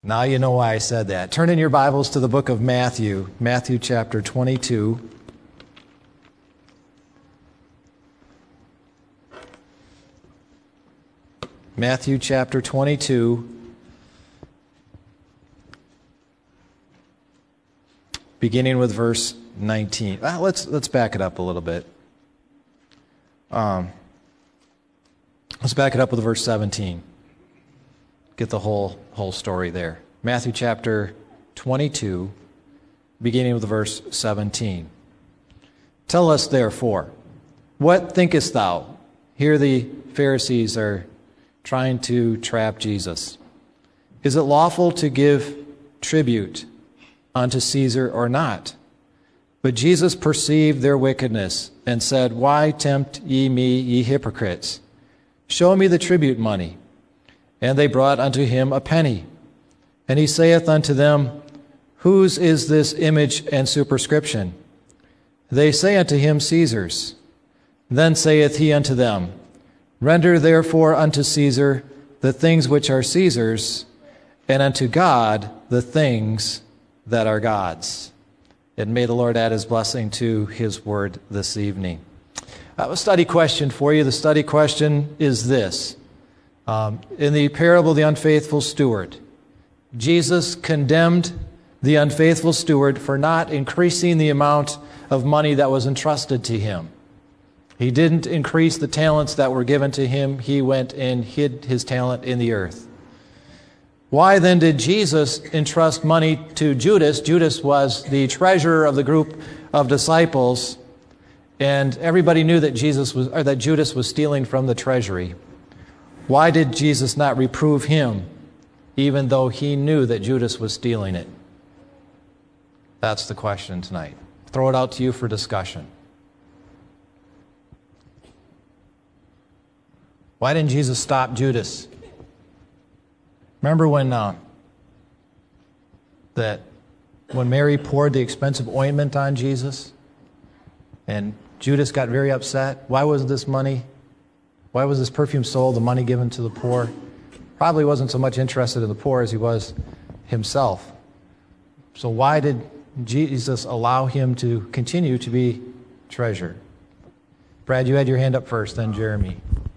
Now you know why I said that. Turn in your Bibles to the book of Matthew, Matthew chapter 22. Matthew chapter 22, beginning with verse 19. Let's back it up a little bit. Let's back it up with verse 17. Get the whole story there. Matthew chapter 22, beginning with verse 17. Tell us therefore, what thinkest thou? Here the Pharisees are trying to trap Jesus. Is it lawful to give tribute unto Caesar or not? But Jesus perceived their wickedness and said, Why tempt ye me, ye hypocrites? Show me the tribute money. And they brought unto him a penny. And he saith unto them, Whose is this image and superscription? They say unto him, Caesar's. Then saith he unto them, Render therefore unto Caesar the things which are Caesar's, and unto God the things that are God's. And may the Lord add his blessing to his word this evening. I have a study question for you. The study question is this. In the parable of the unfaithful steward, Jesus condemned the unfaithful steward for not increasing the amount of money that was entrusted to him. He didn't increase the talents that were given to him. He went and hid his talent in the earth. Why then did Jesus entrust money to Judas? Judas was the treasurer of the group of disciples, and everybody knew that Judas was stealing from the treasury. Why did Jesus not reprove him, even though he knew that Judas was stealing it? That's the question tonight. Throw it out to you for discussion. Why didn't Jesus stop Judas? Remember when Mary poured the expensive ointment on Jesus and Judas got very upset? Why was this perfume sold, the money given to the poor? Probably wasn't so much interested in the poor as he was himself. So why did Jesus allow him to continue to be treasurer? Brad, you had your hand up first, then Jeremy.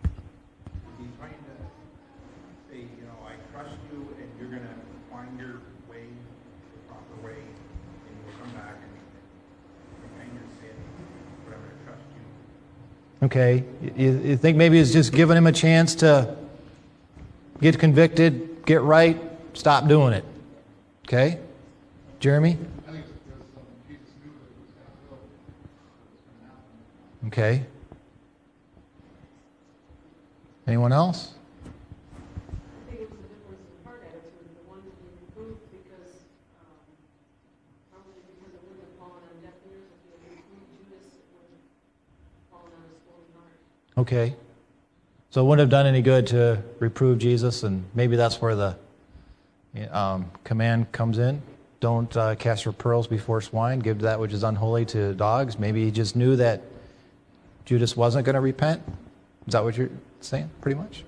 Okay, you think maybe it's just giving him a chance to get convicted, get right, stop doing it. Okay? Jeremy? I think it's because Jesus knew that it was going to happen. Okay. Anyone else? I think it was a difference in heart attitude. The one to be reproved because, probably because it wouldn't have fallen on deaf ears. If he had reproved Judas, it would have fallen on his golden heart. Okay. So it wouldn't have done any good to reprove Jesus, and maybe that's where the command comes in. Don't cast your pearls before swine. Give that which is unholy to dogs. Maybe he just knew that Judas wasn't going to repent. Is that what you're saying, pretty much?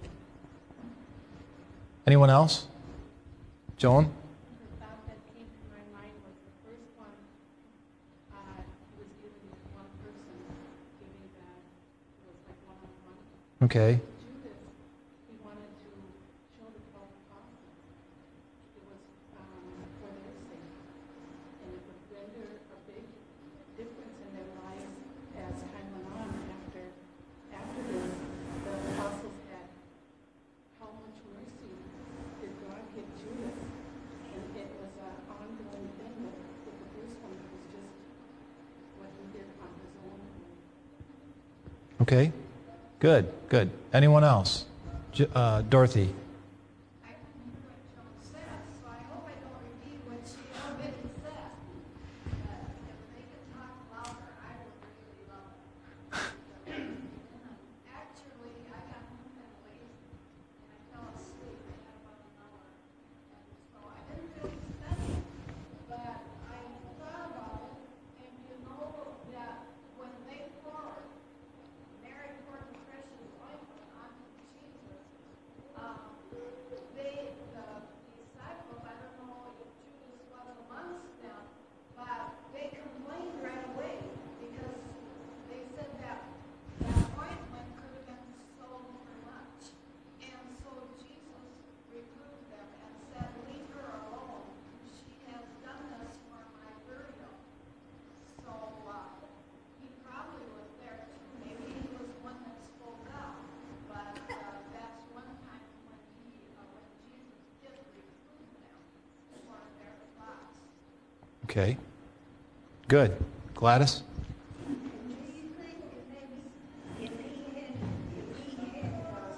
Anyone else? Joan? The thought that came to my mind was the first one, he was giving one person, giving that it was like one-on-one. Okay. Judas, he wanted to show the 12 apostles. It was for their sake. And it would render a big difference in their lives as time went on. After this, the apostles had how much mercy did God give Judas? And it was an ongoing thing with the first one. It was just what he did on his own. Okay. Good. Anyone else? Dorothy? I remember what Joan said, so I hope I don't repeat what she already said. If they could talk louder, I would really love it. Actually, I got home kind of late, and I fell asleep. I had about an hour, and so I didn't really study, but I thought about it, and you know that when they poured, Mary poured the precious ointment onto Jesus, Okay. Good. Gladys? Do you think that maybe if he had changed him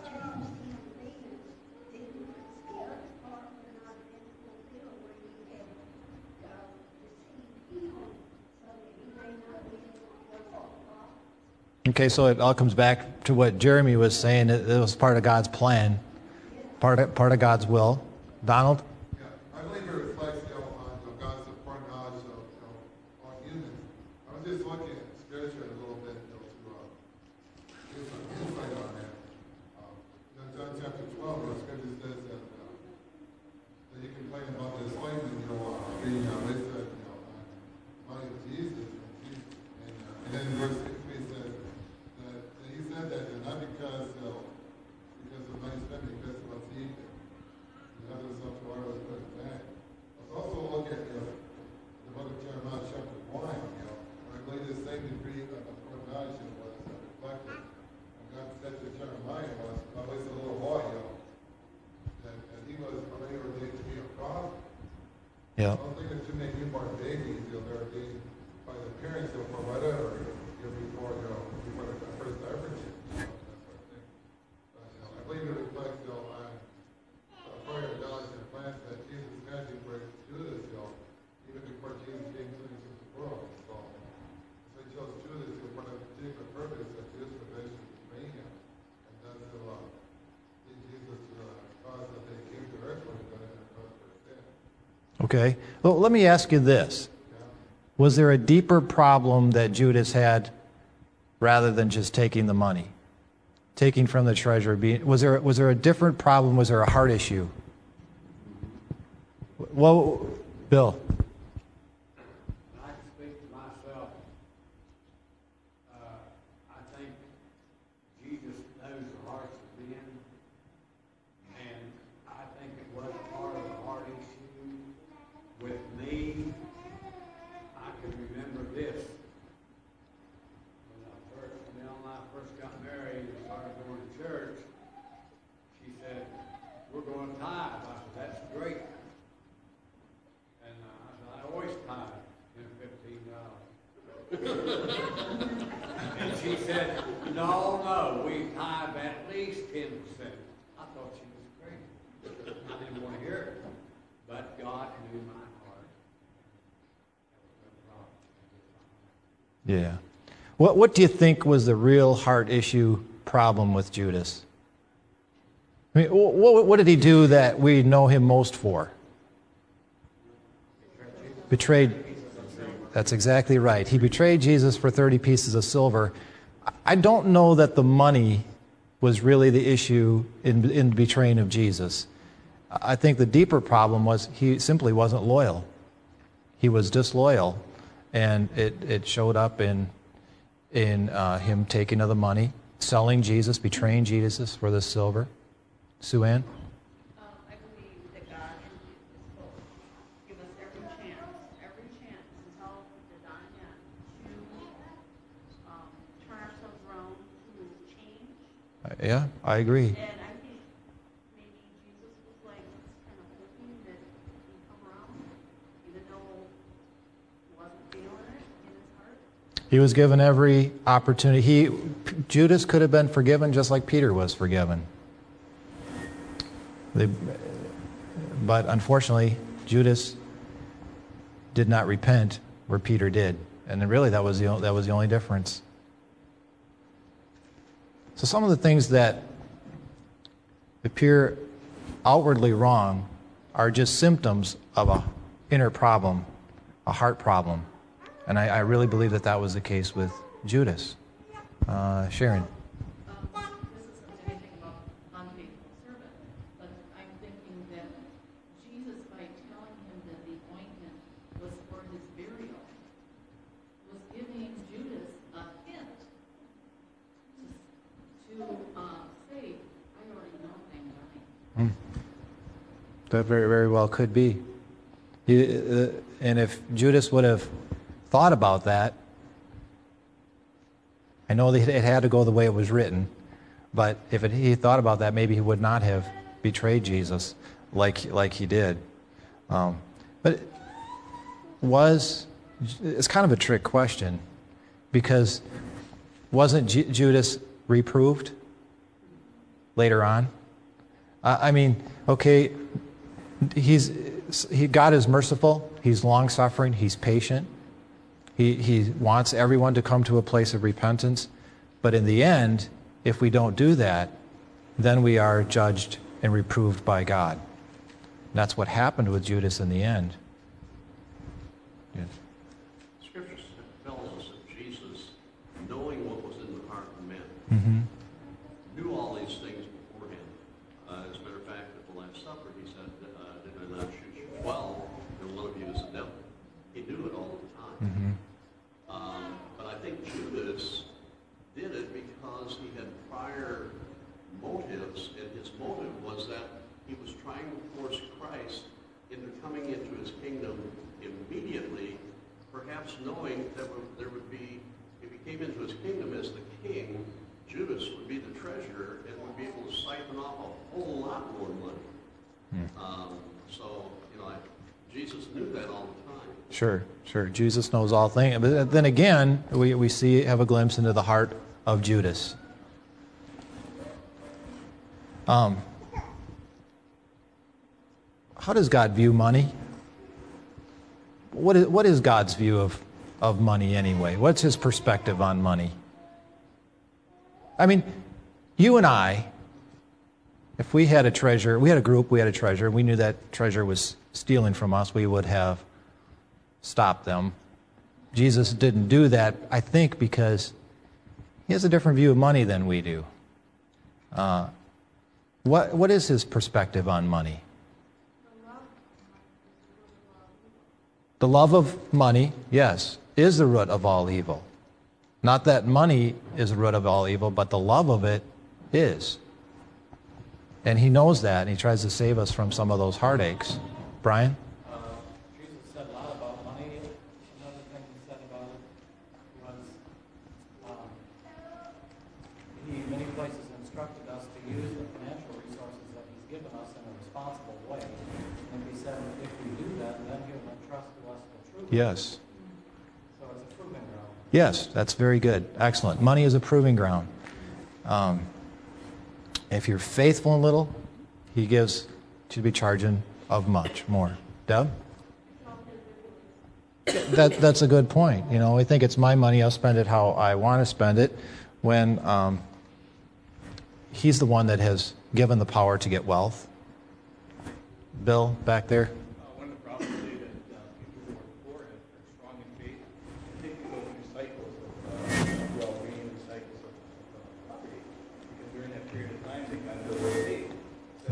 then the other part would not have been fulfilled where he had received healing so that he may not be able to go to the Father? Okay, so it all comes back to what Jeremy was saying. It was part of God's plan, part of God's will. Donald? Yeah, I believe it reflects on God's foreknowledge of all humans. I was just looking spiritually a little bit to give some insight on that. In John chapter 12, the scripture says that you complain about the enslavement, being raised up, body of Jesus, and then in verse 6 it says that he said that not because of money spent, because of what's eaten. Another was up to our was put back. Let's also look at the book of Jeremiah chapter 1, where I believe the same degree of foreknowledge was reflected. And God said to Jeremiah was always a little boy, that he was already ordained to be a prophet. Yeah. I don't think that too many newborn babies, they're ordained by the parents or for whatever, before the first divergence. That's what I think. But, I believe it reflects, on prior knowledge and plans that Jesus had to break Judas, even before Jesus came to the world. So he chose Judas for a particular purpose that Judas would eventually betray him. And that's to lead Jesus to the cause that they came to earth when he done it in the cause for sin. Okay. Well, let me ask you this. Was there a deeper problem that Judas had rather than just taking the money? Taking from the treasury? Was there a different problem? Was there a heart issue? Well, Bill. I can speak to myself. I think Jesus knows the hearts of men, and I think it was part of the heart issue with me. I can remember this. When I first got married and started going to church, she said, "We're going to tithe." I said, "That's great." And I said, "I always tithe $10, $15." And she said, no, we tithe at least 10%. I thought she was crazy. I didn't want to hear it. But God knew my heart. That was no problem. Yeah. What do you think was the real heart issue problem with Judas? I mean, what did he do that we know him most for? Betrayed. That's exactly right. He betrayed Jesus for 30 pieces of silver. I don't know that the money was really the issue in betraying of Jesus. I think the deeper problem was he simply wasn't loyal. He was disloyal, and it showed up in him taking of the money, selling Jesus, betraying Jesus for the silver. Sue Ann? I believe that God and Jesus both give us every chance until the dying end to turn ourselves around to change. Yeah, I agree. And I think maybe Jesus was like kind of hoping that he'd come around, even though he wasn't feeling it in his heart. He was given every opportunity. Judas could have been forgiven just like Peter was forgiven. But unfortunately, Judas did not repent where Peter did. And then really that was the only difference. So some of the things that appear outwardly wrong are just symptoms of an inner problem, a heart problem. And I really believe that was the case with Judas. Sharon. This isn't anything about unfaithful servant, but I'm thinking that Jesus, by telling him that the ointment was for his burial, was giving Judas a hint to say, I already know I'm dying. That very, very well could be. And if Judas would have thought about that, I know that it had to go the way it was written, but if he thought about that, maybe he would not have betrayed Jesus like he did. But it's kind of a trick question, because wasn't Judas reproved later on? I mean, okay, God is merciful, he's long-suffering, he's patient, he wants everyone to come to a place of repentance, but in the end, if we don't do that, then we are judged and reproved by God. That's what happened with Judas in the end. Yeah. Scripture tells us that Jesus, knowing what was in the heart of men, knew all these things beforehand. As a matter of fact, at the Last Supper, he said, did I not shoot you 12, and one of you is the devil. He knew it all the time. But I think Judas did it because he had prior motives, and his motive was that he was trying to force Christ into coming into his kingdom immediately, perhaps knowing that there would be, if he came into his kingdom as the king, Judas would be the treasurer and would be able to siphon off a whole lot more money. So, Jesus knew that all the time. Sure. Jesus knows all things. But then again, we have a glimpse into the heart of Judas. How does God view money? What is God's view of money anyway? What's his perspective on money? I mean, you and I, if we had a treasure, we had a treasure, we knew that treasure was stealing from us, we would have stopped them. Jesus didn't do that, I think, because he has a different view of money than we do. What is his perspective on money? The love of money, yes, is the root of all evil. Not that money is the root of all evil, but the love of it is. And he knows that, and he tries to save us from some of those heartaches. Brian? Jesus said a lot about money. Another thing he said about it was he, in many places, instructed us to use the financial resources that he's given us in a responsible way. And he said, if we do that, then he'll entrust to us the truth. Yes. So it's a proving ground. Yes, that's very good. Excellent. Money is a proving ground. If you're faithful in little, he gives to be charging of much more. Deb? That's a good point. We think it's my money, I'll spend it how I want to spend it, when he's the one that has given the power to get wealth. Bill, back there? One of the problems today that people who are poor are strong in faith. They can go through cycles of well-being and cycles of poverty. Because during that period of time, they got to build faith. So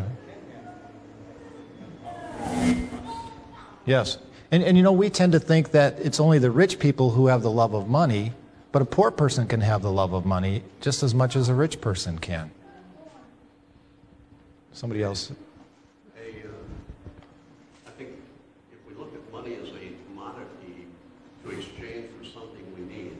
Yes. And we tend to think that it's only the rich people who have the love of money, but a poor person can have the love of money just as much as a rich person can. Somebody else? I think if we look at money as a commodity to exchange for something we need,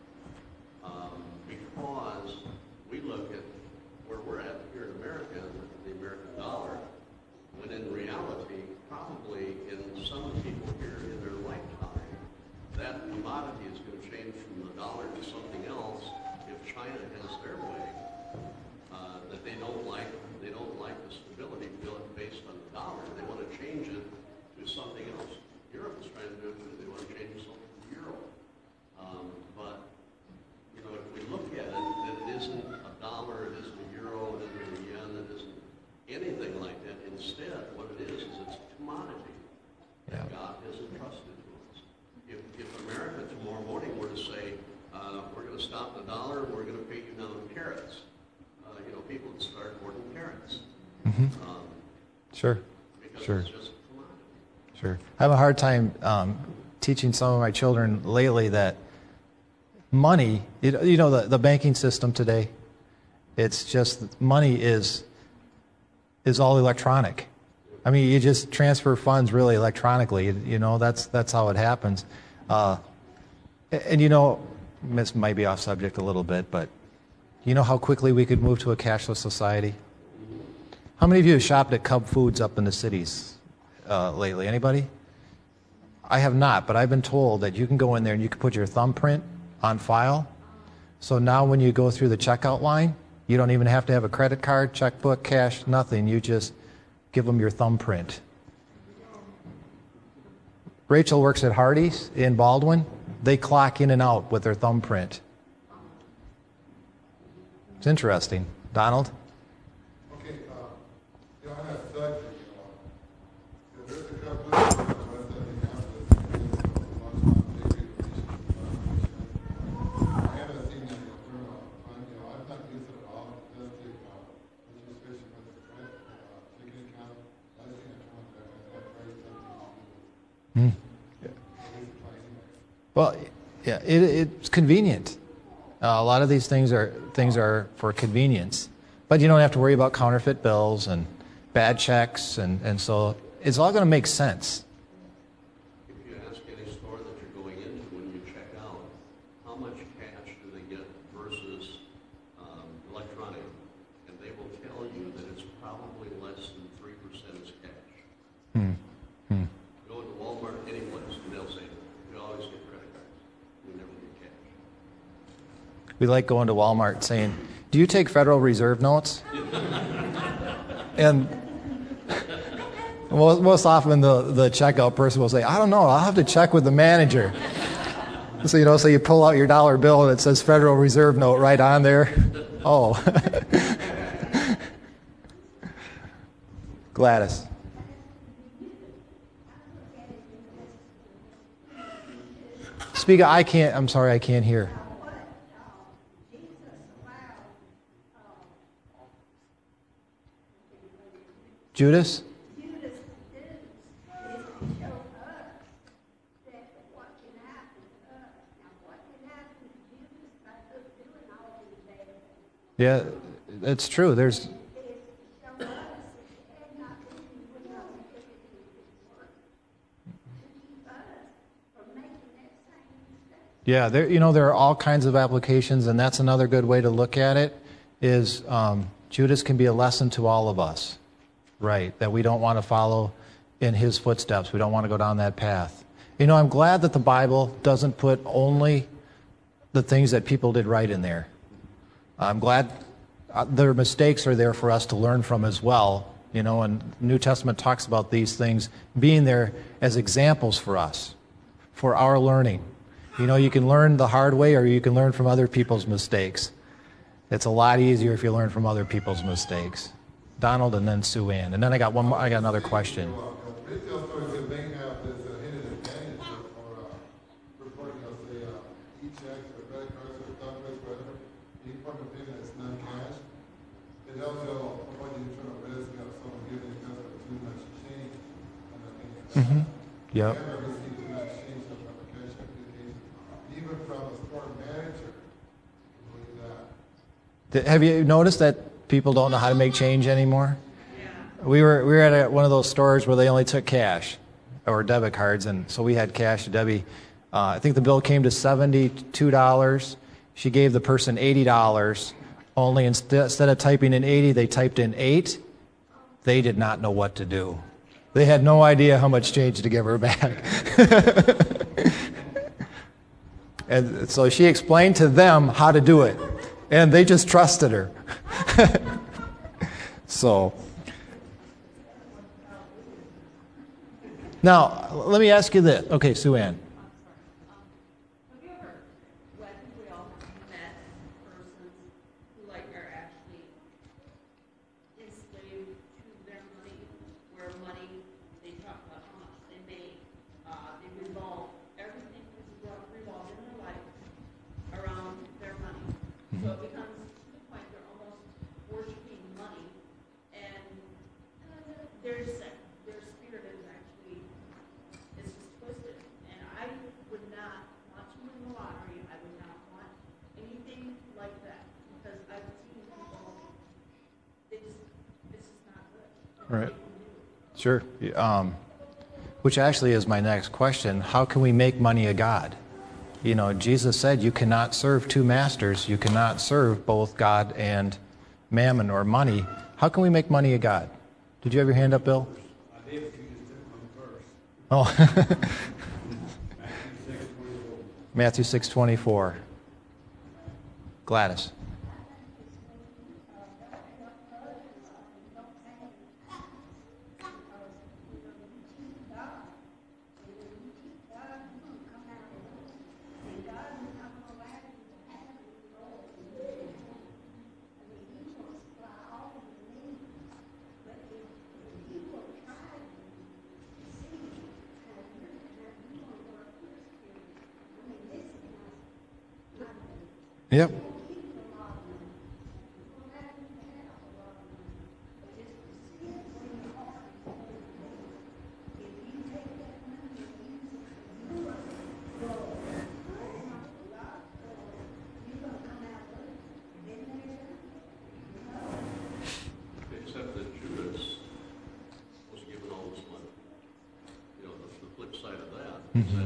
because we look at where we're at here in America, the American dollar, when in reality, probably in some people here in their lifetime, that commodity is going to change from the dollar to something else if China has their way. That they don't like the stability built based on the dollar. They want to change it to something else. Europe is trying to do it too. They want to change it to something to euro. But if we look at it, that it isn't a dollar, it isn't a euro, it isn't a yen, it isn't anything like that. Instead, what it is it's a commodity that God has entrusted to us. If America tomorrow morning were to say, we're going to stop the dollar, we're going to pay you now in carrots, people would start hoarding carrots. Sure. Because Sure. it's just a commodity. Sure. I have a hard time teaching some of my children lately that money, the banking system today, it's just money is all electronic. I mean, you just transfer funds really electronically. That's how it happens. This might be off subject a little bit, but you know how quickly we could move to a cashless society? How many of you have shopped at Cub Foods up in the cities lately? Anybody? I have not, but I've been told that you can go in there and you can put your thumbprint on file. So now when you go through the checkout line, you don't even have to have a credit card, checkbook, cash, nothing. You just give them your thumbprint. Rachel works at Hardee's in Baldwin. They clock in and out with their thumbprint. It's interesting. Donald? Okay, I have said, there's a couple of things I haven't seen any turnout. I'm not used to it at all. It does take registration for the checking account. I've seen a turnout there. That's very something. Well, yeah, it's convenient. A lot of these things are for convenience, but you don't have to worry about counterfeit bills and bad checks, and so it's all going to make sense. If you ask any store that you're going into when you check out, how much cash do they get versus electronic, and they will tell you that it's probably less than 3% is cash. Go into Walmart, any place, and they'll say, we always get credit cards. We never get cash. We like going to Walmart saying, do you take Federal Reserve notes? And most often the checkout person will say, I don't know, I'll have to check with the manager. So you pull out your dollar bill and it says Federal Reserve note right on there. Oh. Gladys. Speak, I'm sorry, I can't hear. Judas? Judas did is to show us that what can happen to us. Now, what can happen to Judas by us doing all these bad things? Yeah, that's true. Is to show us that had not been, we know that everything would work. To keep us from making that same mistake. Yeah, there are all kinds of applications, and that's another good way to look at it, is Judas can be a lesson to all of us. Right, that we don't want to follow in his footsteps. We don't want to go down that path. I'm glad that the Bible doesn't put only the things that people did right in there. I'm glad their mistakes are there for us to learn from as well. And the New Testament talks about these things being there as examples for us, for our learning. You can learn the hard way or you can learn from other people's mistakes. It's a lot easier if you learn from other people's mistakes. Donald and then Sue Ann. And then I got another question. Retail stores that may have this hidden advantage for reporting, say, e-checks or credit cards or thumbprints, whatever. You report a payment that's non-cash. It also avoid the internal risk of someone giving a customer too much change on the payment. Yep. Never receive too much change on the cash application. Even from a store manager, you can believe that. Have you noticed that people don't know how to make change anymore? Yeah. We were at one of those stores where they only took cash or debit cards, and so we had cash. Debbie, I think the bill came to $72. She gave the person $80. Only instead of typing in 80, they typed in 8. They did not know what to do. They had no idea how much change to give her back. And so she explained to them how to do it, and they just trusted her. So, now, let me ask you this. Okay, Sue Ann. Have you ever, well, I think we all met persons who are actually enslaved to their money, where money, they talk about how much they make, they revolve, everything revolves in their life around their money. So it becomes to the point they're almost worshiping money, and their spirit is actually, it's just twisted. And I would not want to win the lottery. I would not want anything like that, because I've seen people, it's just not good. Right. Sure. Which actually is my next question. How can we make money a god? Jesus said you cannot serve two masters. You cannot serve both God and mammon or money. How can we make money a god? Did you have your hand up, Bill? I did, if you just took one first. Oh. Matthew 6:24. Gladys. Yep. Except that Judas was given all this money. You know, the flip side of that is that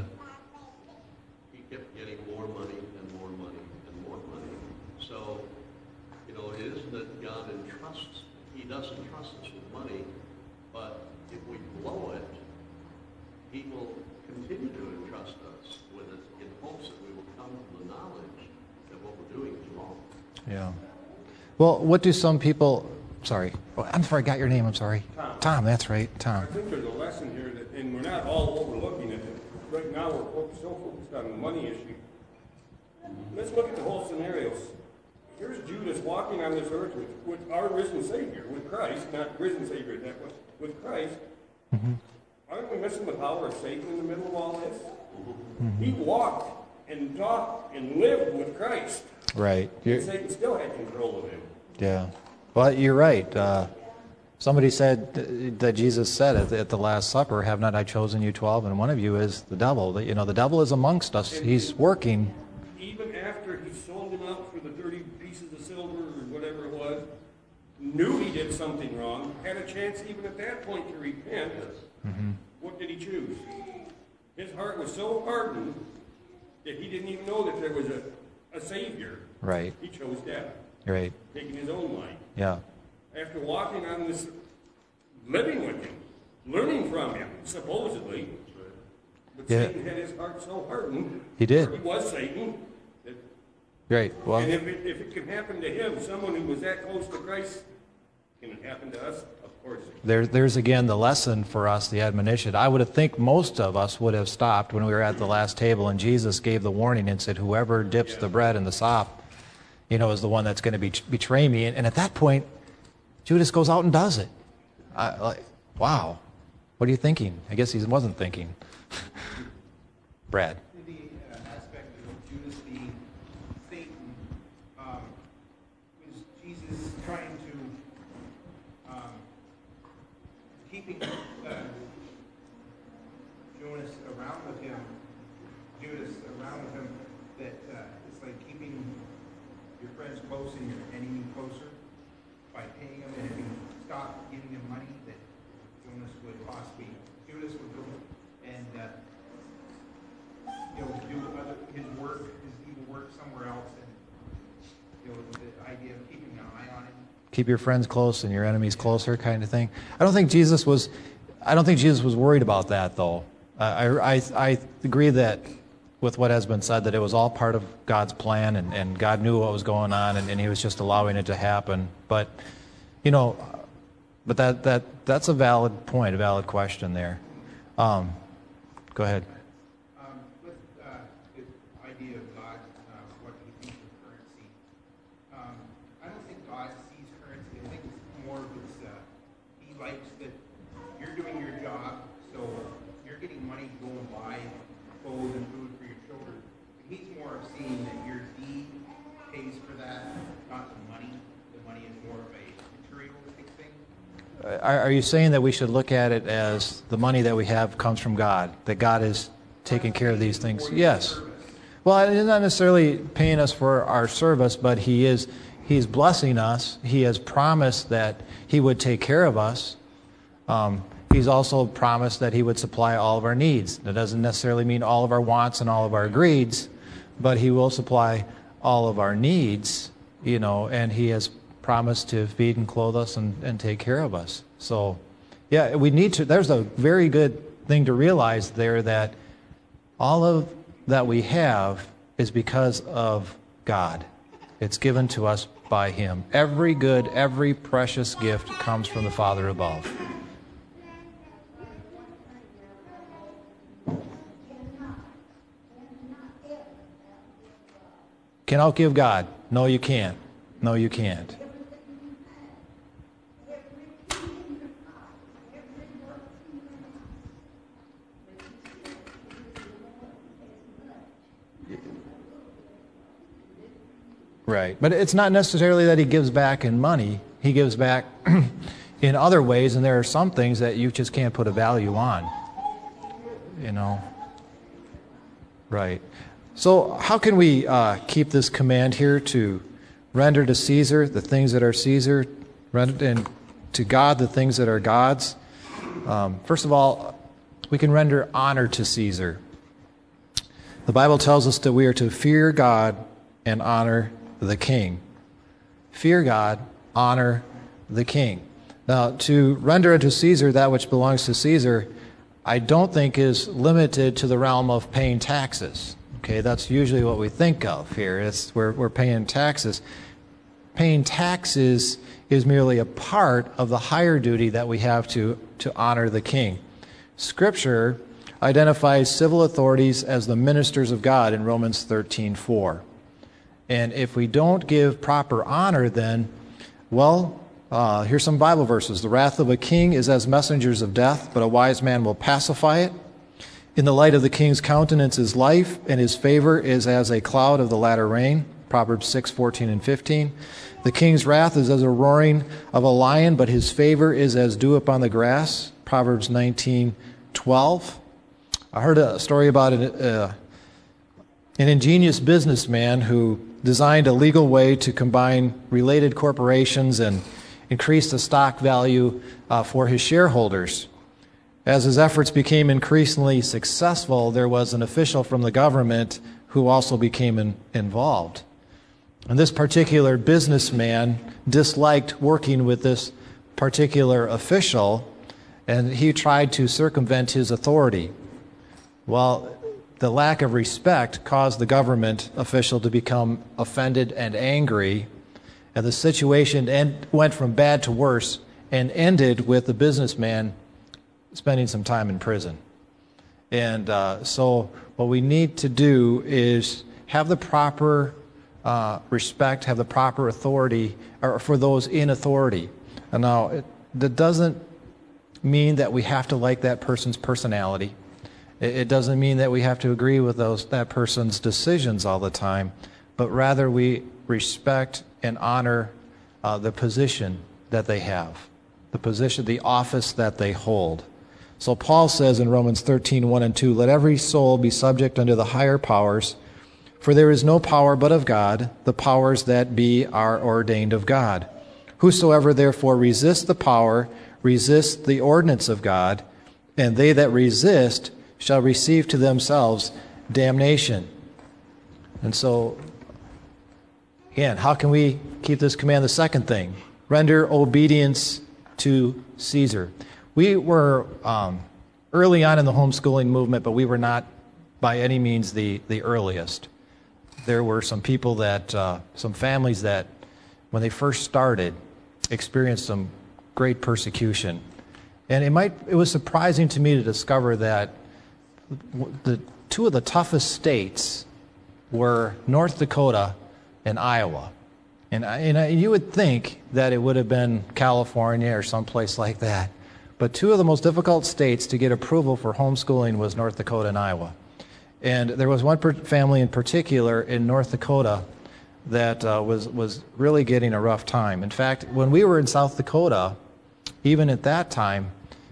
he kept getting more money and more money and more money. So, you know, it isn't that God entrusts, he doesn't trust us with money, but if we blow it, he will continue to entrust us with it in hopes that we will come to the knowledge that what we're doing is wrong. Yeah. Well, what do some people... Sorry. Oh, I'm sorry, I got your name. I'm sorry. Tom, that's right. Tom. I think there's a lesson here that, and we're not all overlooking it. Right now, we're so focused on the money issue. Let's look at the whole scenarios. Here's Judas walking on this earth with our risen Savior, with Christ, not risen Savior that way, with Christ. Mm-hmm. Aren't we missing the power of Satan in the middle of all this? Mm-hmm. He walked and talked and lived with Christ. Right. And Satan still had control of him. Yeah. Well, you're right. Somebody said that Jesus said at the Last Supper, "Have not I chosen you 12, and one of you is the devil." You know, the devil is amongst us. He's working. Even after he sold him out for the 30 pieces of silver or whatever it was, knew he did something wrong, had a chance even at that point to repent. Mm-hmm. What did he choose? His heart was so hardened that he didn't even know that there was a Savior. Right. He chose death. Right. Taking his own life. Yeah. After walking on this, living with him, learning from him, supposedly. But Yeah. Satan had his heart so hardened. He did. He was Satan. Right. Well. And if it can happen to him, someone who was that close to Christ, can it happen to us? Of course. There's again the lesson for us, the admonition. I would think most of us would have stopped when we were at the last table and Jesus gave the warning and said, "Whoever dips the bread in the sop, you know, is the one that's going to betray me." And at that point, Judas goes out and does it. Wow. What are you thinking? I guess he wasn't thinking. Brad. The aspect of Judas being Satan, was Jesus trying to, keeping Judas around with him, that it's like keeping your friends close and your enemy closer by paying them, and if you stop giving him money, that Judas would go and do his work, his evil work somewhere else, and the idea of keeping an eye on him. Keep your friends close and your enemies closer, kind of thing. I don't think Jesus was worried about that, though. I agree that with what has been said, that it was all part of God's plan, and God knew what was going on, and he was just allowing it to happen. But, you know, that's a valid point, a valid question there. Go ahead. With the idea of God, what he thinks of currency, I don't think God sees currency. I think it's more of he likes that you're doing your job, so you're getting money to go and buy clothes and food for your children. He's more of seeing that your deed pays for that, not the money. The money is more of a materialistic thing. Are you saying that we should look at it as the money that we have comes from God, that God is taking care of these things? Yes. Well, he's not necessarily paying us for our service, but he's blessing us. He has promised that he would take care of us. He's also promised that he would supply all of our needs. That doesn't necessarily mean all of our wants and all of our greeds, but he will supply all of our needs, you know, and he has promised to feed and clothe us and take care of us. So, yeah, we need to, there's a very good thing to realize there, that all of that we have is because of God. It's given to us by Him. Every good, every precious gift comes from the Father above. Can outgive God? No, you can't. No, you can't. Right. But it's not necessarily that He gives back in money. He gives back in other ways, and there are some things that you just can't put a value on. You know? Right. So how can we keep this command here to render to Caesar the things that are Caesar, and to God the things that are God's? First of all, we can render honor to Caesar. The Bible tells us that we are to fear God and honor the king. Fear God, honor the king. Now, to render unto Caesar that which belongs to Caesar, I don't think is limited to the realm of paying taxes. Okay, that's usually what we think of here. It's we're paying taxes. Paying taxes is merely a part of the higher duty that we have to honor the king. Scripture identifies civil authorities as the ministers of God in Romans 13:4. And if we don't give proper honor, then, well, here's some Bible verses. The wrath of a king is as messengers of death, but a wise man will pacify it. In the light of the king's countenance is life, and his favor is as a cloud of the latter rain. Proverbs 6:14 and 15. The king's wrath is as a roaring of a lion, but his favor is as dew upon the grass. Proverbs 19:12. I heard a story about an ingenious businessman who designed a legal way to combine related corporations and increase the stock value for his shareholders. As his efforts became increasingly successful, there was an official from the government who also became involved. And this particular businessman disliked working with this particular official, and he tried to circumvent his authority. Well, the lack of respect caused the government official to become offended and angry, and the situation went from bad to worse and ended with the businessman spending some time in prison. And so what we need to do is have the proper respect, have the proper authority for those in authority. And now, that doesn't mean that we have to like that person's personality. It doesn't mean that we have to agree with that person's decisions all the time, but rather we respect and honor the position that they have, the position, the office that they hold. So Paul says in Romans 13:1 and 2, "Let every soul be subject unto the higher powers, for there is no power but of God. The powers that be are ordained of God. Whosoever therefore resists the power resists the ordinance of God, and they that resist shall receive to themselves damnation." And so, again, how can we keep this command? The second thing, render obedience to Caesar. We were early on in the homeschooling movement, but we were not by any means the earliest. There were some people that, some families that, when they first started, experienced some great persecution. And it was surprising to me to discover that the two of the toughest states were North Dakota and Iowa. And you would think that it would have been California or someplace like that. But two of the most difficult states to get approval for homeschooling was North Dakota and Iowa. And there was one family in particular in North Dakota that was really getting a rough time. In fact, when we were in South Dakota, even at that time,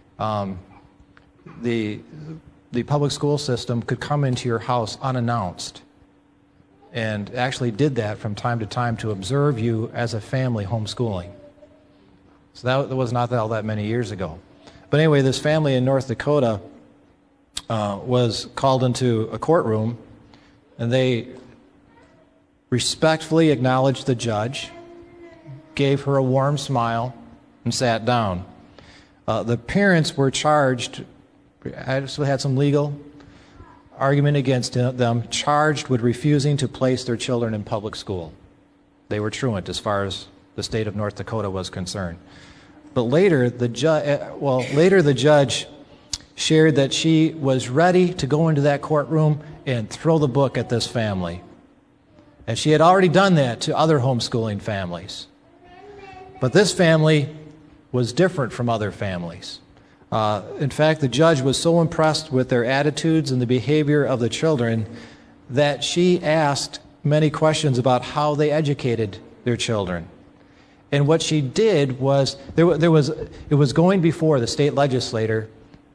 the public school system could come into your house unannounced and actually did that from time to time to observe you as a family homeschooling. So that was not all that many years ago. But anyway, this family in North Dakota was called into a courtroom, and they respectfully acknowledged the judge, gave her a warm smile, and sat down. The parents were charged, actually had some legal argument against them, charged with refusing to place their children in public school. They were truant as far as the state of North Dakota was concerned. But later, the judge shared that she was ready to go into that courtroom and throw the book at this family. And she had already done that to other homeschooling families. But this family was different from other families. In fact, the judge was so impressed with their attitudes and the behavior of the children that she asked many questions about how they educated their children. And what she did was, it was going before the state legislation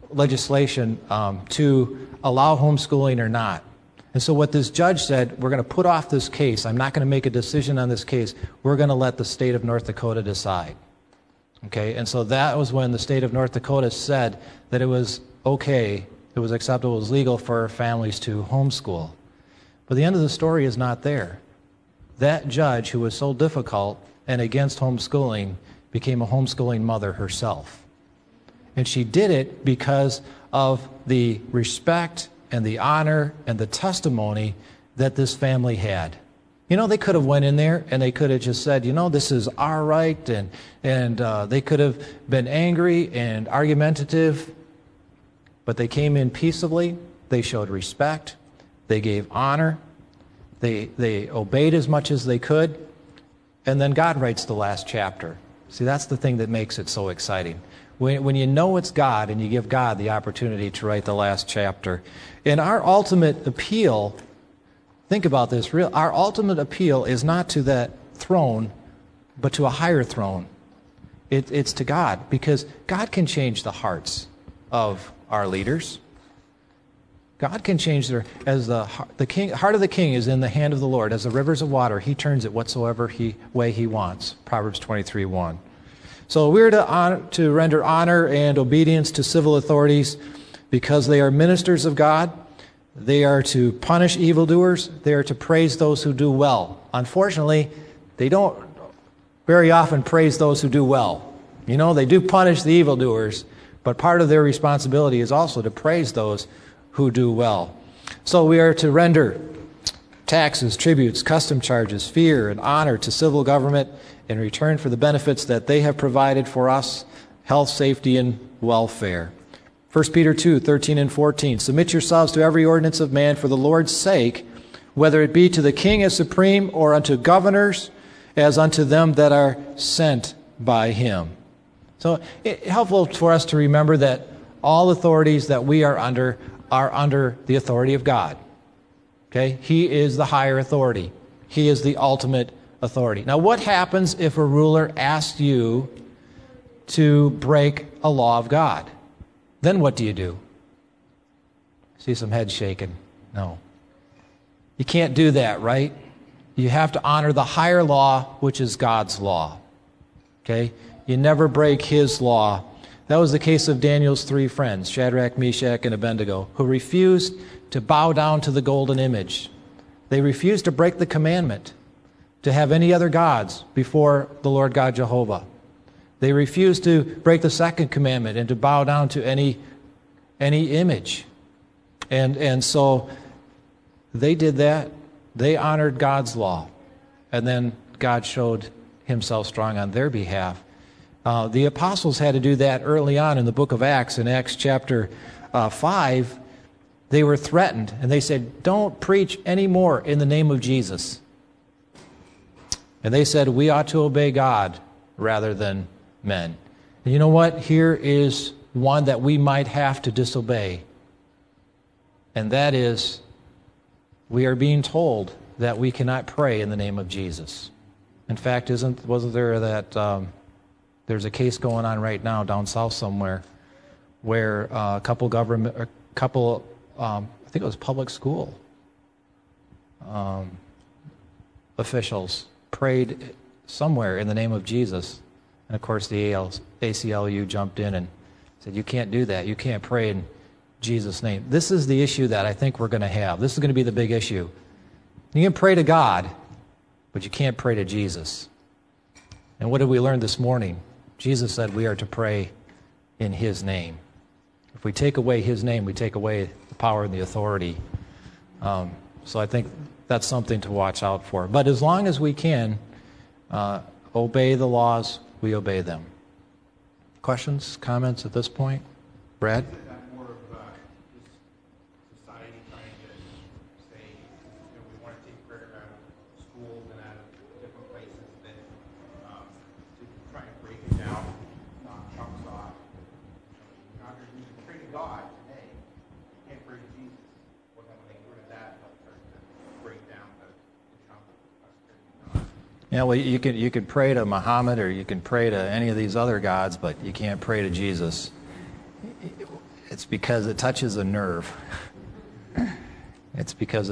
to allow homeschooling or not. And so what this judge said, we're going to put off this case. I'm not going to make a decision on this case. We're going to let the state of North Dakota decide. Okay, and so that was when the state of North Dakota said that it was okay, it was acceptable, it was legal for families to homeschool. But the end of the story is not there. That judge, who was so difficult and against homeschooling, became a homeschooling mother herself. And she did it because of the respect and the honor and the testimony that this family had. You know, they could have went in there and they could have just said, you know, this is our right, and they could have been angry and argumentative, but they came in peaceably, they showed respect, they gave honor, they obeyed as much as they could, and then God writes the last chapter. See, that's the thing that makes it so exciting. When you know it's God and you give God the opportunity to write the last chapter. And our ultimate appeal, think about this, our ultimate appeal is not to that throne, but to a higher throne. It's to God, because God can change the hearts of our leaders. God can change their, as the heart of the king is in the hand of the Lord. As the rivers of water, he turns it whatsoever way he wants. Proverbs 23:1. So we're to render honor and obedience to civil authorities because they are ministers of God. They are to punish evildoers. They are to praise those who do well. Unfortunately, they don't very often praise those who do well. You know, they do punish the evildoers, but part of their responsibility is also to praise those who do well. So we are to render taxes, tributes, custom charges, fear, and honor to civil government in return for the benefits that they have provided for us, health, safety, and welfare. 1 Peter 2:13 and 14. Submit yourselves to every ordinance of man for the Lord's sake, whether it be to the king as supreme or unto governors as unto them that are sent by him. So it's helpful for us to remember that all authorities that we are under the authority of God. Okay? He is the higher authority. He is the ultimate authority. Now, what happens if a ruler asks you to break a law of God? Then what do you do? See some heads shaking. No. You can't do that, right? You have to honor the higher law, which is God's law. Okay? You never break his law. That was the case of Daniel's three friends, Shadrach, Meshach, and Abednego, who refused to bow down to the golden image. They refused to break the commandment to have any other gods before the Lord God Jehovah. They refused to break the second commandment and to bow down to any image. And so they did that. They honored God's law. And then God showed himself strong on their behalf. The apostles had to do that early on in the book of Acts. In Acts chapter 5, they were threatened. And they said, don't preach anymore in the name of Jesus. And they said, we ought to obey God rather than men. And you know what? Here is one that we might have to disobey. And that is, we are being told that we cannot pray in the name of Jesus. In fact, wasn't there that there's a case going on right now down south somewhere where a couple I think it was public school officials prayed somewhere in the name of Jesus. And of course the ACLU jumped in and said, you can't do that. You can't pray in Jesus' name. This is the issue that I think we're going to have. This is going to be the big issue. You can pray to God, but you can't pray to Jesus. And what did we learn this morning? Jesus said we are to pray in his name. If we take away his name, we take away the power and the authority So I think that's something to watch out for. But as long as we can obey the laws, we obey them. Questions, comments at this point? Brad? Isn't that more of just society trying to say, we want to take prayer out of schools and out of different places that to try and break it down, knock chunks off. You can pray to God today, you can't pray to Jesus. Well, then when they get rid of that, they'll start to break down the chunk of us praying to God. Yeah, well, you can pray to Muhammad or you can pray to any of these other gods, but you can't pray to Jesus. It's because it touches a nerve. It's because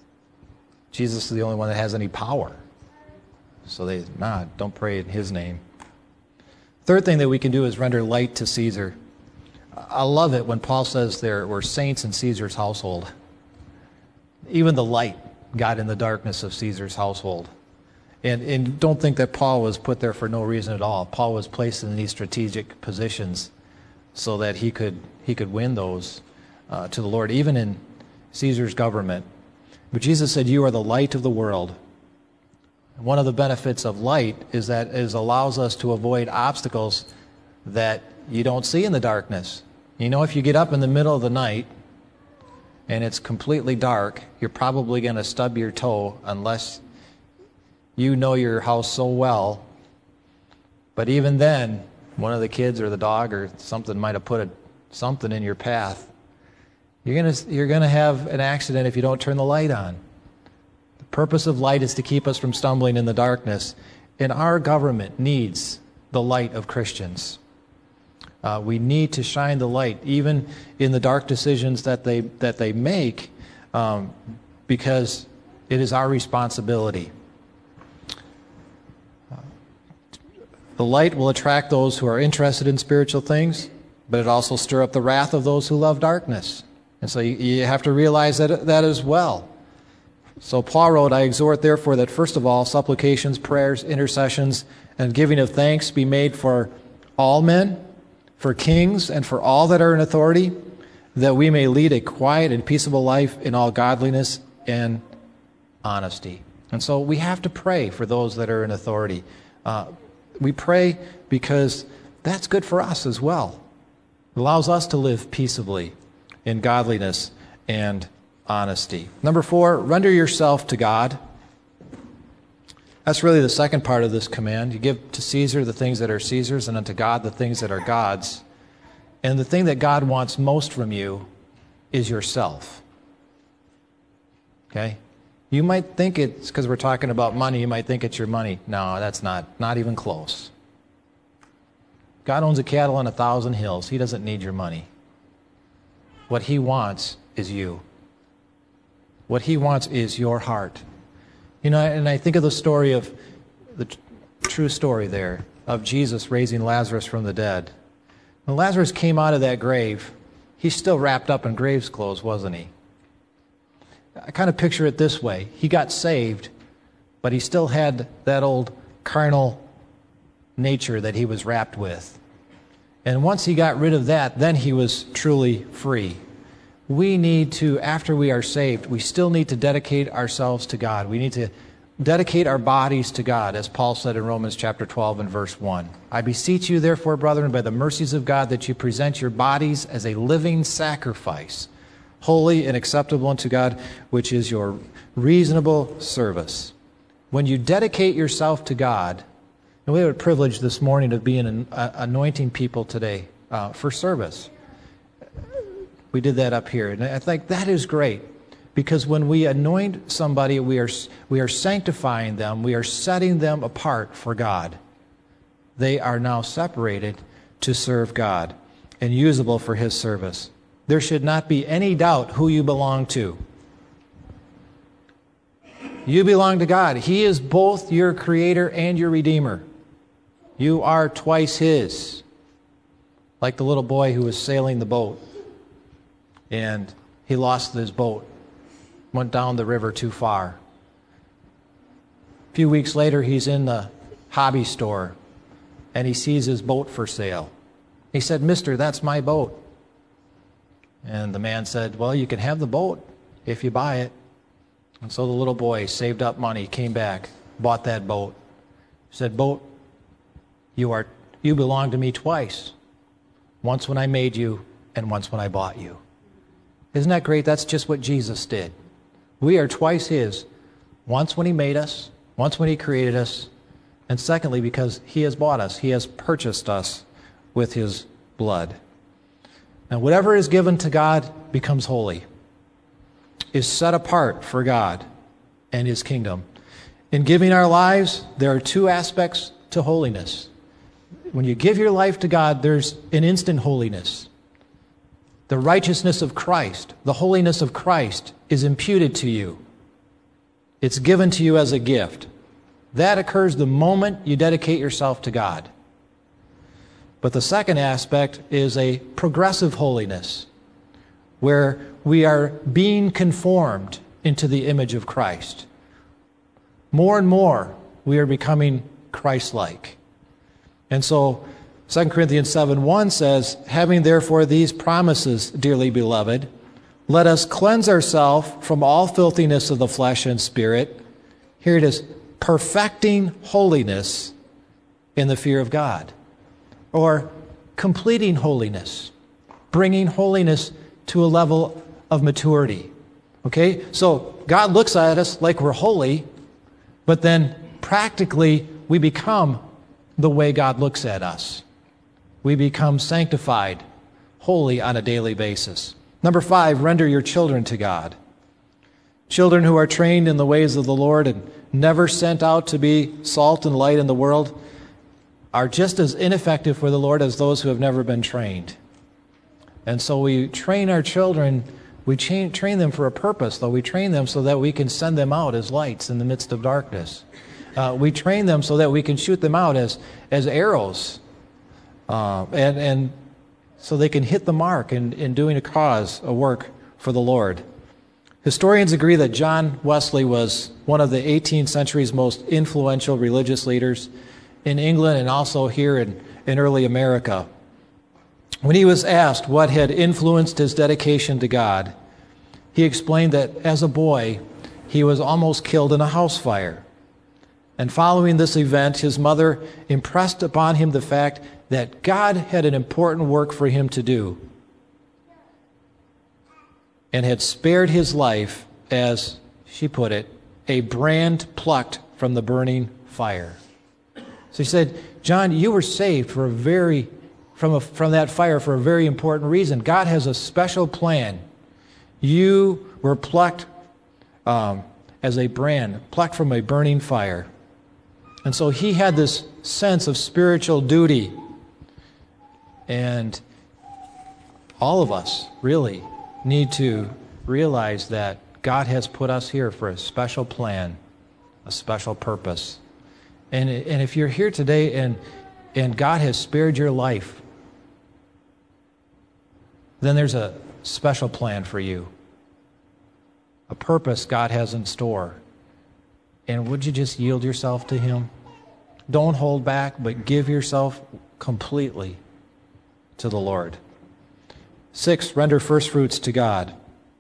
Jesus is the only one that has any power. So don't pray in his name. Third thing that we can do is render light to Caesar. I love it when Paul says there were saints in Caesar's household. Even the light got in the darkness of Caesar's household. And don't think that Paul was put there for no reason at all. Paul was placed in these strategic positions so that he could win those to the Lord, even in Caesar's government. But Jesus said, "You are the light of the world." One of the benefits of light is that it allows us to avoid obstacles that you don't see in the darkness. You know, if you get up in the middle of the night and it's completely dark, you're probably going to stub your toe unless you know your house so well. But even then, one of the kids or the dog or something might have put something in your path. You're gonna have an accident if you don't turn the light on. The purpose of light is to keep us from stumbling in the darkness, and our government needs the light of Christians. We need to shine the light, even in the dark decisions that they make, because it is our responsibility. The light will attract those who are interested in spiritual things, but it also stir up the wrath of those who love darkness. And so you have to realize that as well. So Paul wrote, "I exhort therefore that first of all supplications, prayers, intercessions, and giving of thanks be made for all men, for kings, and for all that are in authority, that we may lead a quiet and peaceable life in all godliness and honesty." And so we have to pray for those that are in authority. We pray because that's good for us as well. It allows us to live peaceably in godliness and honesty. Number 4, render yourself to God. That's really the second part of this command. You give to Caesar the things that are Caesar's, and unto God the things that are God's. And the thing that God wants most from you is yourself. Okay? You might think it's, because we're talking about money, you might think it's your money. No, that's not even close. God owns a cattle on 1,000 hills. He doesn't need your money. What he wants is you. What he wants is your heart. You know, and I think of the story of, the true story there, of Jesus raising Lazarus from the dead. When Lazarus came out of that grave, he's still wrapped up in grave's clothes, wasn't he? I kind of picture it this way. He got saved, but he still had that old carnal nature that he was wrapped with. And once he got rid of that, then he was truly free. We need to, after we are saved, we still need to dedicate ourselves to God. We need to dedicate our bodies to God, as Paul said in Romans chapter 12 and verse 1. "I beseech you, therefore, brethren, by the mercies of God, that you present your bodies as a living sacrifice, holy and acceptable unto God, which is your reasonable service." When you dedicate yourself to God, and we have a privilege this morning of being anointing people today for service. We did that up here, and I think that is great, because when we anoint somebody, we are sanctifying them, we are setting them apart for God. They are now separated to serve God and usable for his service. There should not be any doubt who you belong to. You belong to God. He is both your creator and your redeemer. You are twice his. Like the little boy who was sailing the boat, and he lost his boat, went down the river too far. A few weeks later, he's in the hobby store, and he sees his boat for sale. He said, "Mister, that's my boat." And the man said, "Well, you can have the boat if you buy it. And so the little boy saved up money, came back, bought that boat. Said, boat, you belong to me twice. Once when I made you, and once when I bought you. Isn't that great? That's just what Jesus did. We are twice his. Once when he made us, once when he created us, and secondly, because he has bought us. He has purchased us with his blood. Now, whatever is given to God becomes holy, is set apart for God and his kingdom. In giving our lives, there are two aspects to holiness. When you give your life to God, there's an instant holiness. The righteousness of Christ, the holiness of Christ is imputed to you. It's given to you as a gift. That occurs the moment you dedicate yourself to God. But the second aspect is a progressive holiness, where we are being conformed into the image of Christ. More and more, we are becoming Christ-like. And so, 2 Corinthians 7:1 says, having therefore these promises, dearly beloved, let us cleanse ourselves from all filthiness of the flesh and spirit. Here it is, perfecting holiness in the fear of God. Or completing holiness, bringing holiness to a level of maturity. Okay? So God looks at us like we're holy, but then practically we become the way God looks at us. We become sanctified, holy on a daily basis. Number 5, render your children to God. Children who are trained in the ways of the Lord and never sent out to be salt and light in the world are just as ineffective for the Lord as those who have never been trained. And so we train our children, we train them for a purpose, though. We train them so that we can send them out as lights in the midst of darkness. We train them so that we can shoot them out as arrows, and so they can hit the mark in doing a work for the Lord. Historians agree that John Wesley was one of the 18th century's most influential religious leaders in England and also here in early America. When he was asked what had influenced his dedication to God, he explained that as a boy, he was almost killed in a house fire. And following this event, his mother impressed upon him the fact that God had an important work for him to do and had spared his life, as she put it, a brand plucked from the burning fire. So he said, John, you were saved from that fire for a very important reason. God has a special plan. You were plucked as a brand, plucked from a burning fire. And so he had this sense of spiritual duty. And all of us really need to realize that God has put us here for a special plan, a special purpose. And if you're here today and God has spared your life, then there's a special plan for you, a purpose God has in store. And would you just yield yourself to him? Don't hold back, but give yourself completely to the Lord. 6, render first fruits to God.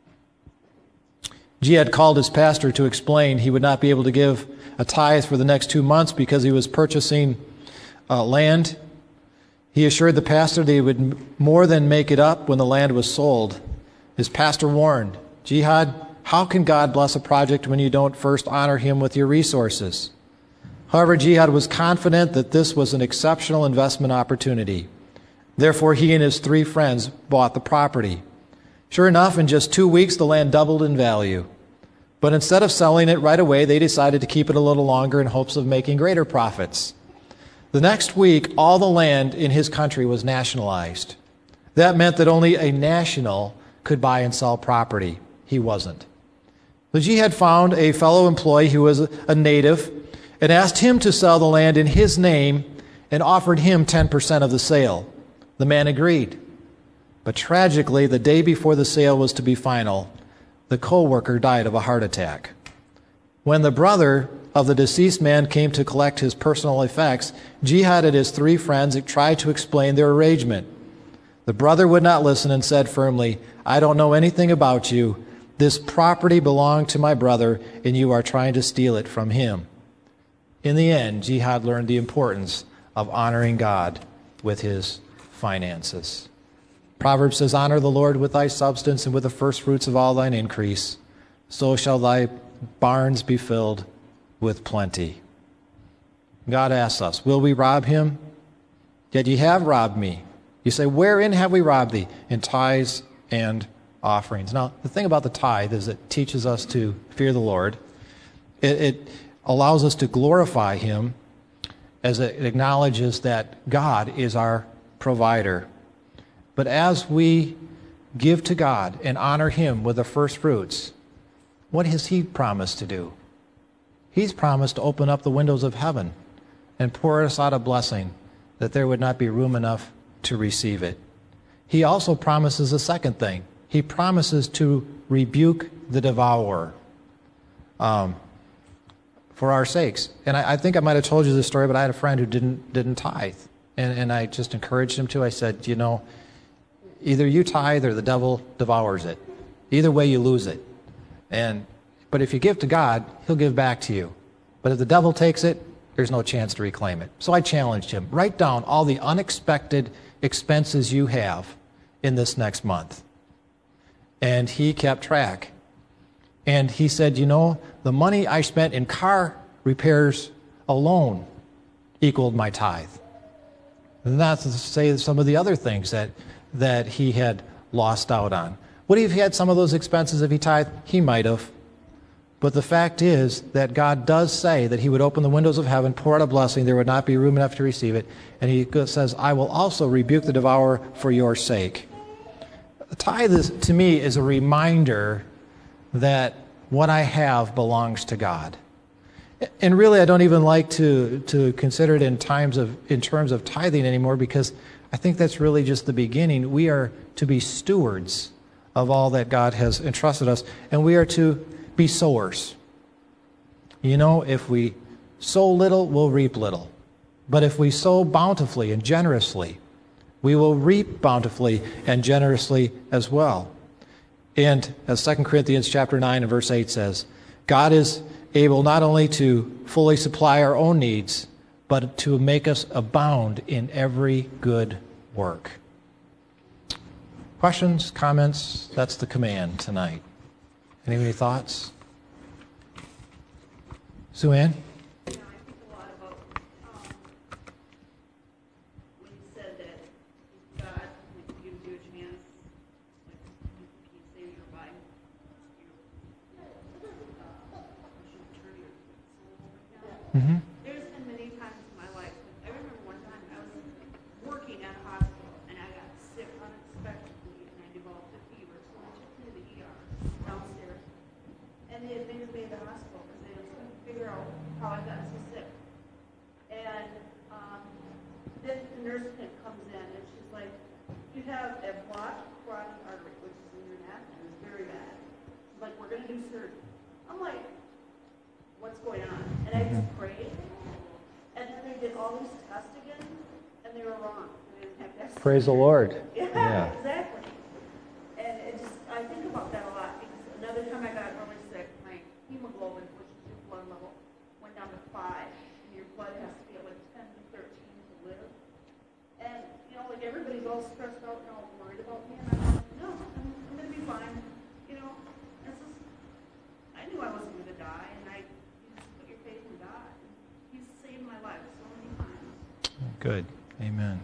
Jihad called his pastor to explain he would not be able to give a tithe for the next 2 months because he was purchasing land. He assured the pastor that he would more than make it up when the land was sold. His pastor warned, Jihad, how can God bless a project when you don't first honor him with your resources? However, Jihad was confident that this was an exceptional investment opportunity. Therefore, he and his 3 friends bought the property. Sure enough, in just 2 weeks, the land doubled in value. But instead of selling it right away, they decided to keep it a little longer in hopes of making greater profits. The next week, all the land in his country was nationalized. That meant that only a national could buy and sell property. He wasn't. The Jihad found a fellow employee who was a native and asked him to sell the land in his name and offered him 10% of the sale. The man agreed. But tragically, the day before the sale was to be final, the co-worker died of a heart attack. When the brother of the deceased man came to collect his personal effects, Jihad and his 3 friends tried to explain their arrangement. The brother would not listen and said firmly, I don't know anything about you. This property belonged to my brother, and you are trying to steal it from him. In the end, Jihad learned the importance of honoring God with his finances. Proverbs says, honor the Lord with thy substance and with the first fruits of all thine increase. So shall thy barns be filled with plenty. God asks us, will we rob him? Yet ye have robbed me. You say, wherein have we robbed thee? In tithes and offerings. Now, the thing about the tithe is it teaches us to fear the Lord. It allows us to glorify him as it acknowledges that God is our provider. But as we give to God and honor him with the first fruits, what has he promised to do? He's promised to open up the windows of heaven and pour us out a blessing that there would not be room enough to receive it. He also promises a second thing. He promises to rebuke the devourer for our sakes. And I think I might have told you this story, but I had a friend who didn't tithe. And I just encouraged him to. I said, either you tithe or the devil devours it. Either way, you lose it. But if you give to God, he'll give back to you. But if the devil takes it, there's no chance to reclaim it. So I challenged him, write down all the unexpected expenses you have in this next month. And he kept track. And he said, the money I spent in car repairs alone equaled my tithe. And that's to say some of the other things that he had lost out on. Would he have had some of those expenses if he tithed? He might have. But the fact is that God does say that he would open the windows of heaven, pour out a blessing, there would not be room enough to receive it. And he says, I will also rebuke the devourer for your sake. The tithe, to me, is a reminder that what I have belongs to God. And really, I don't even like to consider it in terms of tithing anymore, because I think that's really just the beginning. We are to be stewards of all that God has entrusted us, and we are to be sowers. If we sow little, we'll reap little. But if we sow bountifully and generously, we will reap bountifully and generously as well. And as 2 Corinthians chapter 9 and verse 8 says, God is able not only to fully supply our own needs, but to make us abound in every good work. Questions, comments? That's the command tonight. Any thoughts? Sue Ann? I think a lot about when you said that God gives you a chance, like you say you're buying, you should turn your soul over to God. Mm-hmm. There's been many times in my life. I remember one time I was working at a hospital and I got sick unexpectedly and I developed a fever, so they took me to the ER downstairs. And they admitted me to the hospital because they couldn't figure out how I got so sick. And then the nurse comes in and she's like, you have a blocked carotid artery, which is in your neck and it's very bad. She's like, we're going to do surgery. I'm like, what's going on? And I just prayed. And then they did all these tests again, and they were wrong. They didn't have tests. Praise the Lord. Yeah, exactly. And I think about that a lot, because another time I got really sick, my hemoglobin, which is your blood level, went down to 5. And your blood has to be at like 10 to 13 to live. And, everybody's all stressed out and all worried about me. And I'm like, no, I'm going to be fine. I knew I wasn't going to die, and you just put your faith in God. He's saved my life so many times. Good. Amen.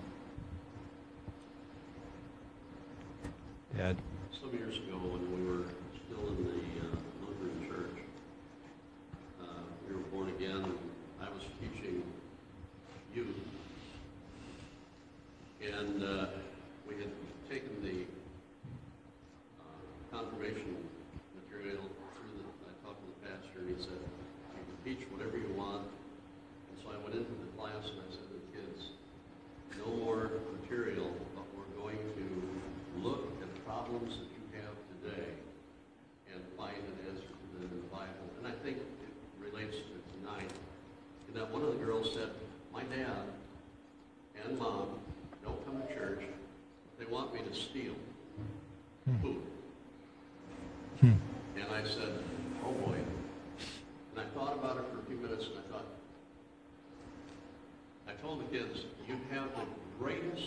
Dad? Some years ago, when we were still in the Lutheran church, we were born again. I was teaching youth, and we had taken the confirmation material through I talked to the pastor, and he said, you can teach whatever you want. And so I went into the class and I said to the kids, no more material, but we're going to look at problems that you have today and find an answer to them in the Bible. And I think it relates to tonight. And that one of the girls said, my dad and mom don't come to church. They want me to steal food. told the kids, you have the greatest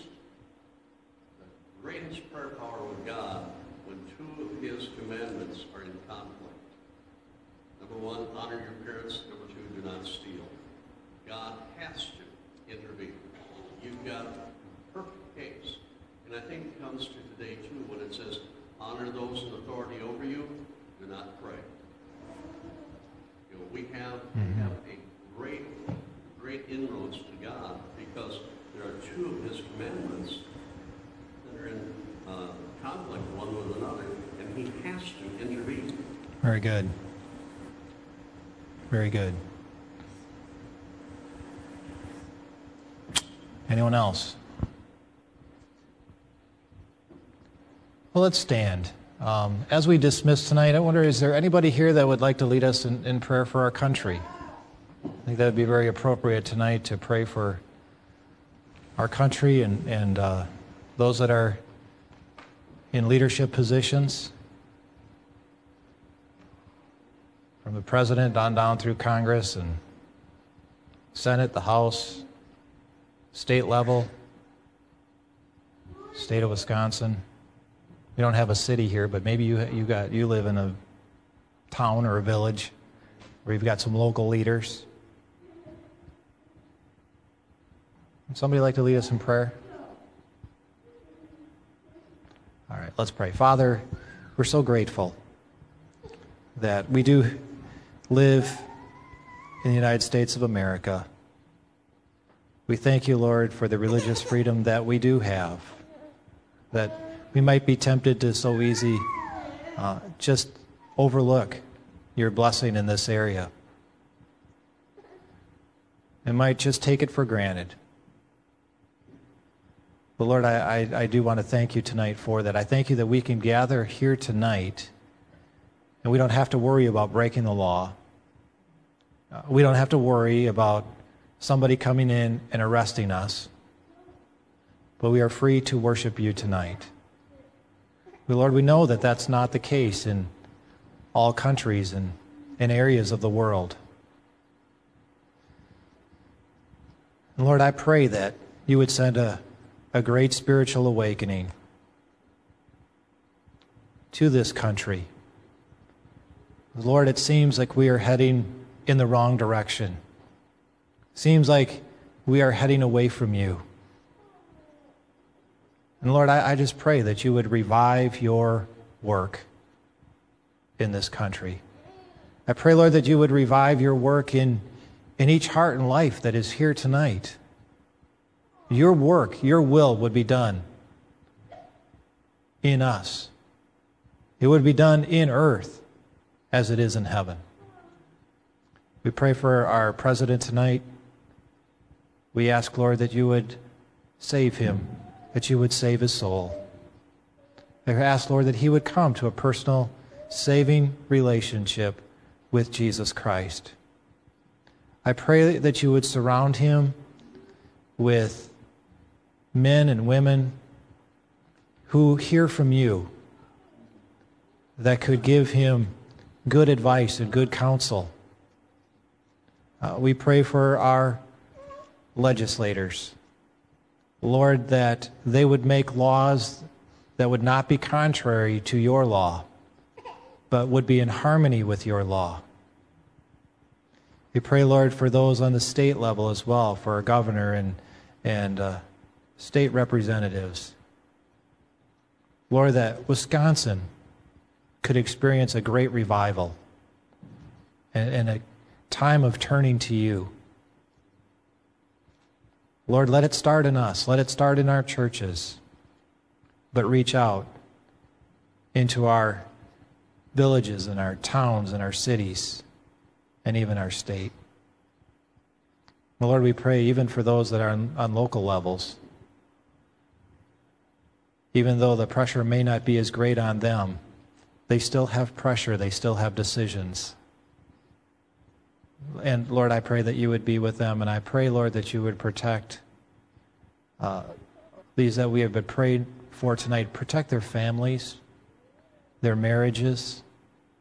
prayer power with God when two of his commandments are in conflict. Number one, honor your parents. Number two, do not steal. God has to intervene. You've got a perfect case. And I think it comes to today, too, when it says, honor those in authority over you, do not pray. You know, we have a great inroads to God because there are two of his commandments that are in conflict one with another, and he has to intervene. Very good. Very good. Anyone else? Well, let's stand. As we dismiss tonight, I wonder, is there anybody here that would like to lead us in prayer for our country? I think that would be very appropriate tonight to pray for our country and those that are in leadership positions, from the president on down through Congress and Senate, the House, state level, state of Wisconsin. We don't have a city here, but maybe you live in a town or a village where you've got some local leaders. Would somebody like to lead us in prayer? All right, let's pray. Father, we're so grateful that we do live in the United States of America. We thank you, Lord, for the religious freedom that we do have, that we might be tempted to so easy just overlook your blessing in this area and might just take it for granted. But Lord, I do want to thank you tonight for that. I thank you that we can gather here tonight and we don't have to worry about breaking the law. We don't have to worry about somebody coming in and arresting us. But we are free to worship you tonight. But Lord, we know that that's not the case in all countries and in areas of the world. And Lord, I pray that you would send a great spiritual awakening to this country. Lord, it seems like we are heading in the wrong direction. Seems like we are heading away from you. And Lord, I just pray that you would revive your work in this country. I pray, Lord, that you would revive your work in each heart and life that is here tonight. Your work, your will would be done in us. It would be done in earth as it is in heaven. We pray for our president tonight. We ask, Lord, that you would save him, that you would save his soul. I ask, Lord, that he would come to a personal, saving relationship with Jesus Christ. I pray that you would surround him with men and women who hear from you, that could give him good advice and good counsel. We pray for our legislators, Lord, that they would make laws that would not be contrary to your law, but would be in harmony with your law. We pray, Lord, for those on the state level as well, for our governor and state representatives. Lord, that Wisconsin could experience a great revival and a time of turning to you. Lord, let it start in us. Let it start in our churches, but reach out into our villages and our towns and our cities and even our state. Lord, we pray even for those that are on local levels. Even though the pressure may not be as great on them, they still have pressure, they still have decisions. And Lord, I pray that you would be with them, and I pray, Lord, that you would protect these that we have been prayed for tonight. Protect their families, their marriages,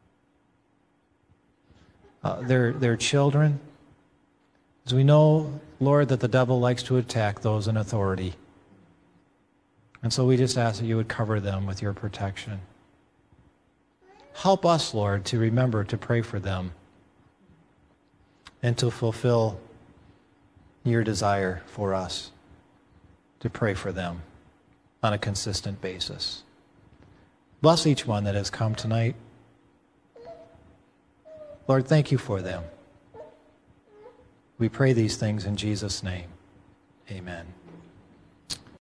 their children. As we know Lord, that the devil likes to attack those in authority. And so we just ask that you would cover them with your protection. Help us, Lord, to remember to pray for them and to fulfill your desire for us to pray for them on a consistent basis. Bless each one that has come tonight. Lord, thank you for them. We pray these things in Jesus' name. Amen.